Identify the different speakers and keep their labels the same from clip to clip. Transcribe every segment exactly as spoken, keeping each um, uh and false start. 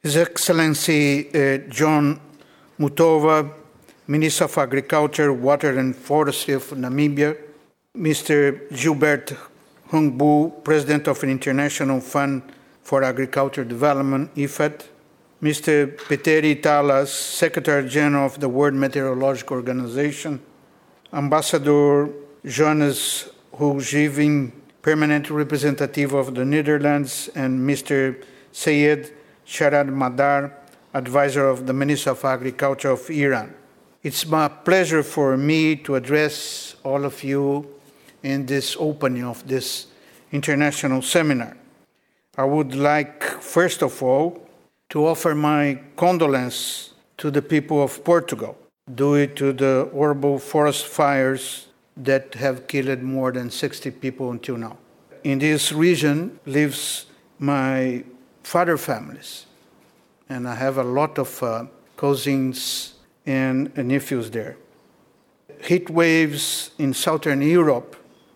Speaker 1: His Excellency uh, John Mutova, Minister of Agriculture, Water and Forestry of Namibia, Mister Gilbert Hungbu, President of the International Fund for Agriculture Development, I F A D, Mister Petteri Talas, Secretary General of the World Meteorological Organization, Ambassador Johannes Hoogeveen, Permanent Representative of the Netherlands, and Mister Sayed Sharad Madar, Advisor of the Minister of Agriculture of Iran. It's my pleasure for me to address all of you in this opening of this international seminar. I would like, first of all, to offer my condolence to the people of Portugal due to the horrible forest fires that have killed more than sixty people until now. In this region lives my father families, and I have a lot of uh, cousins and nephews there. Heat waves in southern Europe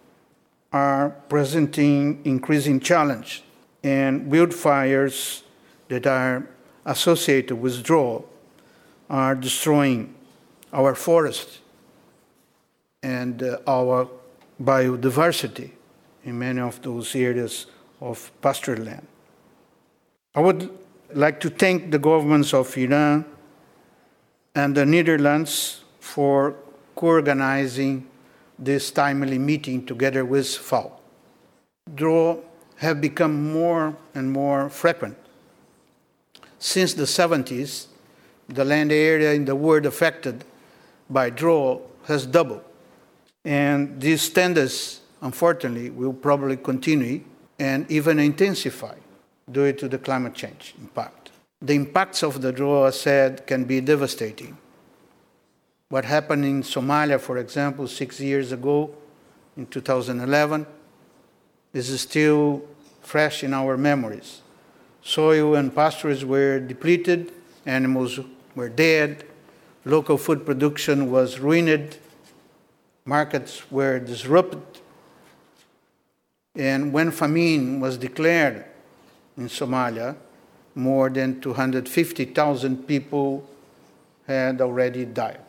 Speaker 1: are presenting increasing challenge, and wildfires that are associated with drought are destroying our forests and uh, our biodiversity in many of those areas of pasture land. I would like to thank the governments of Iran and the Netherlands for co-organizing this timely meeting together with F A O. Drought have become more and more frequent. Since the seventies, the land area in the world affected by drought has doubled. And these tendencies, unfortunately, will probably continue and even intensify due to the climate change impact. The impacts of the drought, as said, can be devastating. What happened in Somalia, for example, six years ago, in two thousand eleven, is still fresh in our memories. Soil and pastures were depleted, animals were dead, local food production was ruined, markets were disrupted, and when famine was declared in Somalia, more than two hundred fifty thousand people had already died.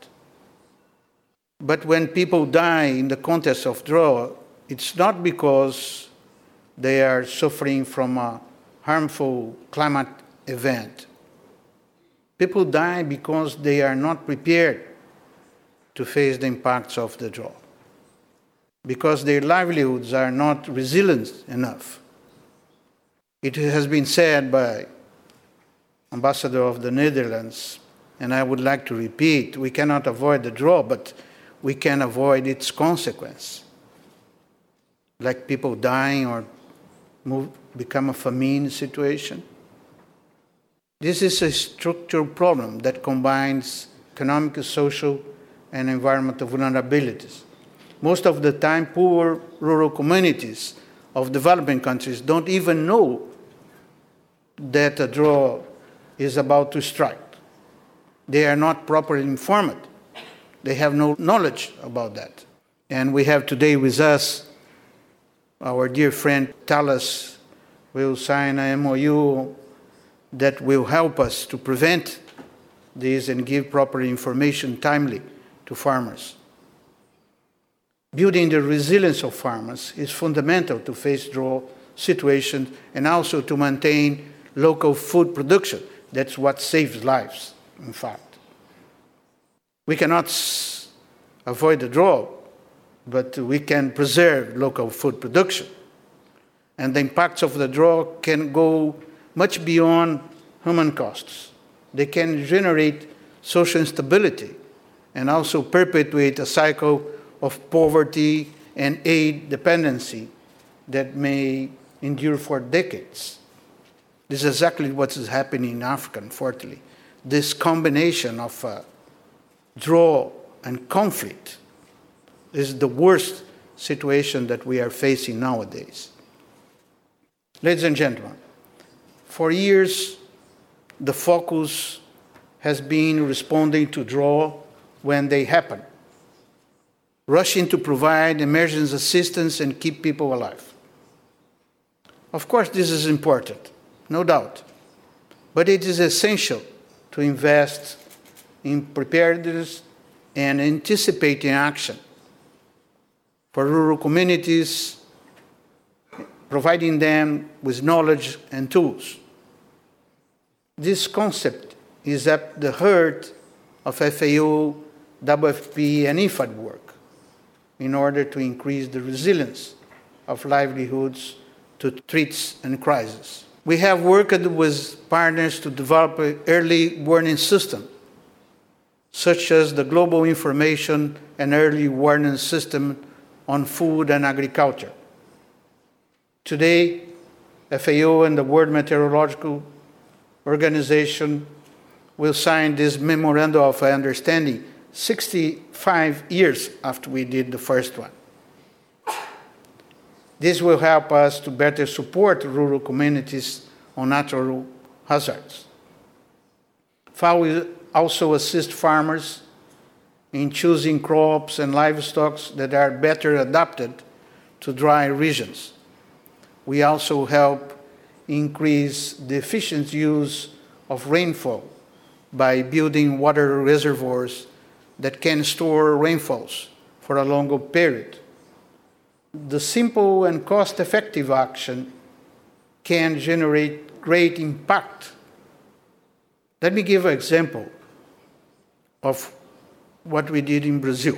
Speaker 1: But when people die in the context of drought, it's not because they are suffering from a harmful climate event. People die because they are not prepared to face the impacts of the drought, because their livelihoods are not resilient enough. It has been said by Ambassador of the Netherlands, and I would like to repeat, we cannot avoid the drought, but we can avoid its consequence, like people dying or move, become a famine situation. This is a structural problem that combines economic, social, and environmental vulnerabilities. Most of the time, poor rural communities of developing countries don't even know that a drought is about to strike. They are not properly informed. They have no knowledge about that. And we have today with us our dear friend Talas will sign an M O U that will help us to prevent this and give proper information timely to farmers. Building the resilience of farmers is fundamental to face drought situations and also to maintain local food production. That's what saves lives, in fact. We cannot s- avoid the drought, but we can preserve local food production. And the impacts of the drought can go much beyond human costs. They can generate social instability and also perpetuate a cycle of poverty and aid dependency that may endure for decades. This is exactly what is happening in Africa, unfortunately. This combination of uh, drought and conflict is the worst situation that we are facing nowadays. Ladies and gentlemen, for years, the focus has been responding to drought when they happen, rushing to provide emergency assistance and keep people alive. Of course, this is important, no doubt. But it is essential to invest in preparedness and anticipating action for rural communities, providing them with knowledge and tools. This concept is at the heart of F A O, W F P, and I F A D work in order to increase the resilience of livelihoods to threats and crises. We have worked with partners to develop an early warning system, such as the Global Information and Early Warning System on Food and Agriculture. Today, F A O and the World Meteorological Organization will sign this Memorandum of Understanding sixty-five years after we did the first one. This will help us to better support rural communities on natural hazards. F A O will also assist farmers in choosing crops and livestock that are better adapted to dry regions. We also help increase the efficient use of rainfall by building water reservoirs that can store rainfalls for a longer period. The simple and cost-effective action can generate great impact. Let me give an example of what we did in Brazil.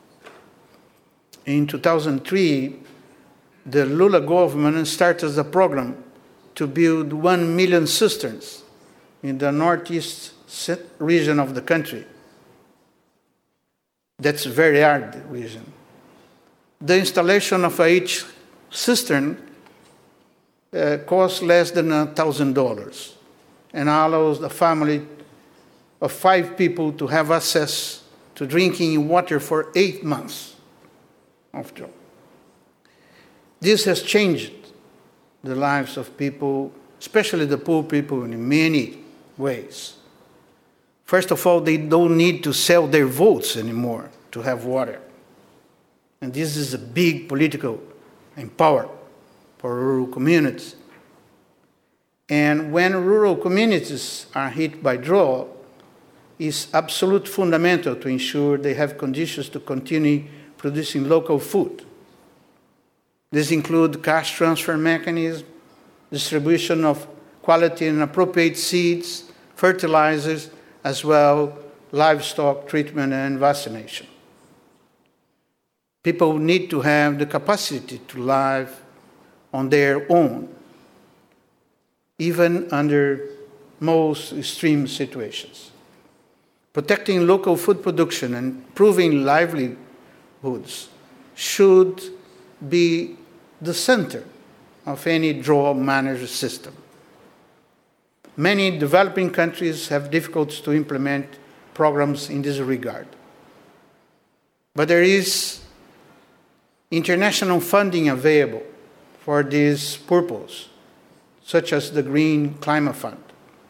Speaker 1: In two thousand three, the Lula government started a program to build one million cisterns in the northeast region of the country. That's a very arid region. The installation of each cistern uh, costs less than one thousand dollars and allows the family of five people to have access to drinking water for eight months. After all, this has changed the lives of people, especially the poor people, in many ways. First of all, they don't need to sell their votes anymore to have water. And this is a big political empowerment for rural communities. And when rural communities are hit by drought, it's absolutely fundamental to ensure they have conditions to continue producing local food. This includes cash transfer mechanisms, distribution of quality and appropriate seeds, fertilizers, as well as livestock treatment and vaccination. People need to have the capacity to live on their own, even under most extreme situations. Protecting local food production and improving livelihoods should be the center of any drought management system. Many developing countries have difficulties to implement programs in this regard. But there is international funding available for this purpose, such as the Green Climate Fund.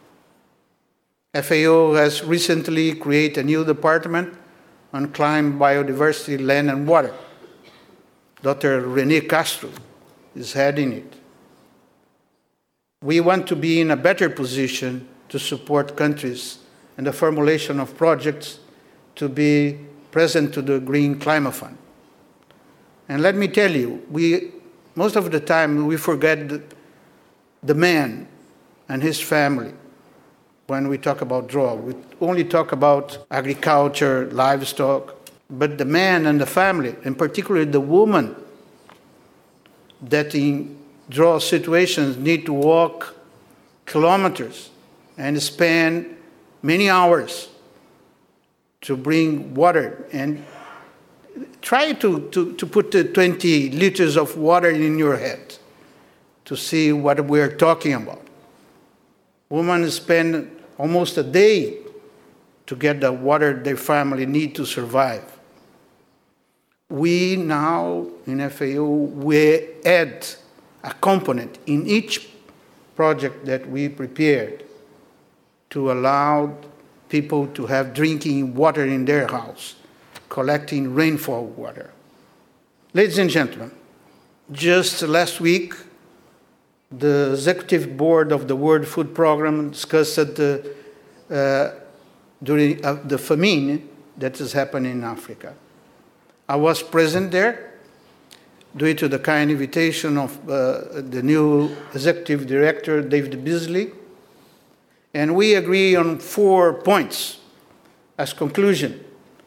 Speaker 1: F A O has recently created a new department on climate, biodiversity, land, and water. Doctor René Castro is heading it. We want to be in a better position to support countries in the formulation of projects to be present to the Green Climate Fund. And let me tell you, we, most of the time we forget the, the man and his family when we talk about drought. We only talk about agriculture, livestock, but the man and the family, and particularly the woman that in drought situations need to walk kilometers and spend many hours to bring water. And try to, to, to put the twenty liters of water in your head to see what we're talking about. Women spend almost a day to get the water their family need to survive. We now in F A O, we add a component in each project that we prepared to allow people to have drinking water in their house, collecting rainfall water. Ladies and gentlemen, just last week, the executive board of the World Food Programme discussed uh, uh, during uh, the famine that is happening in Africa. I was present there due to the kind invitation of uh, the new executive director, David Beasley, and we agree on four points as conclusion,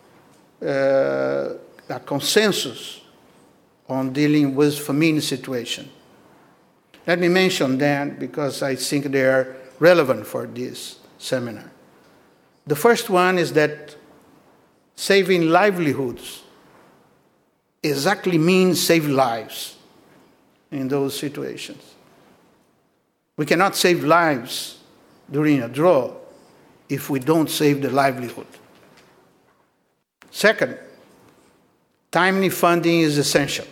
Speaker 1: uh, a consensus on dealing with famine situation. Let me mention them because I think they are relevant for this seminar. The first one is that saving livelihoods exactly means save lives in those situations. We cannot save lives during a drought if we don't save the livelihood. Second, timely funding is essential.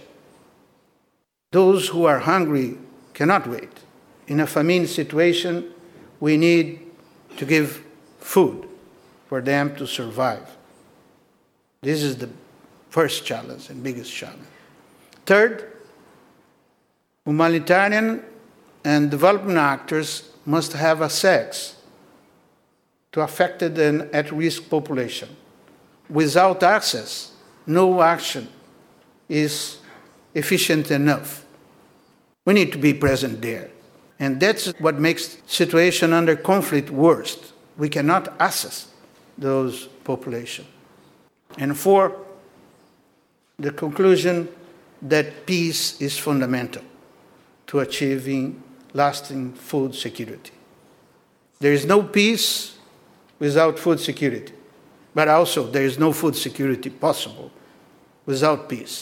Speaker 1: Those who are hungry cannot wait. In a famine situation, we need to give food for them to survive. This is the first challenge and biggest challenge. Third, humanitarian and development actors must have access to affected and at-risk population. Without access, no action is efficient enough. We need to be present there. And that's what makes situation under conflict worse. We cannot access those populations. And four, the conclusion that peace is fundamental to achieving lasting food security. There is no peace without food security, but also there is no food security possible without peace.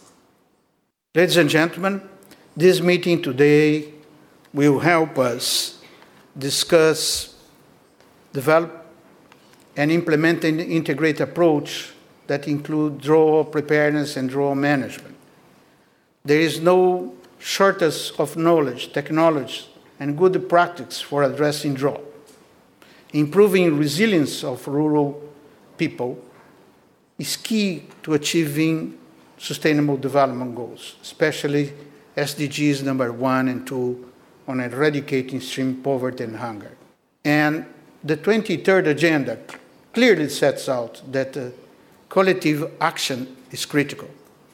Speaker 1: Ladies and gentlemen, this meeting today will help us discuss, develop, and implement an integrated approach that includes drought preparedness and drought management. There is no shortage of knowledge, technology, and good practice for addressing drought. Improving resilience of rural people is key to achieving sustainable development goals, especially S D Gs number one and two on eradicating extreme poverty and hunger. And the twenty-third agenda clearly sets out that uh, collective action is critical.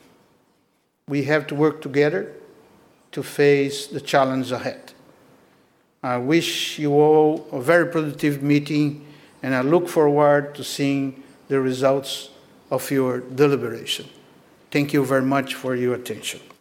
Speaker 1: We have to work together to face the challenge ahead. I wish you all a very productive meeting, and I look forward to seeing the results of your deliberation. Thank you very much for your attention.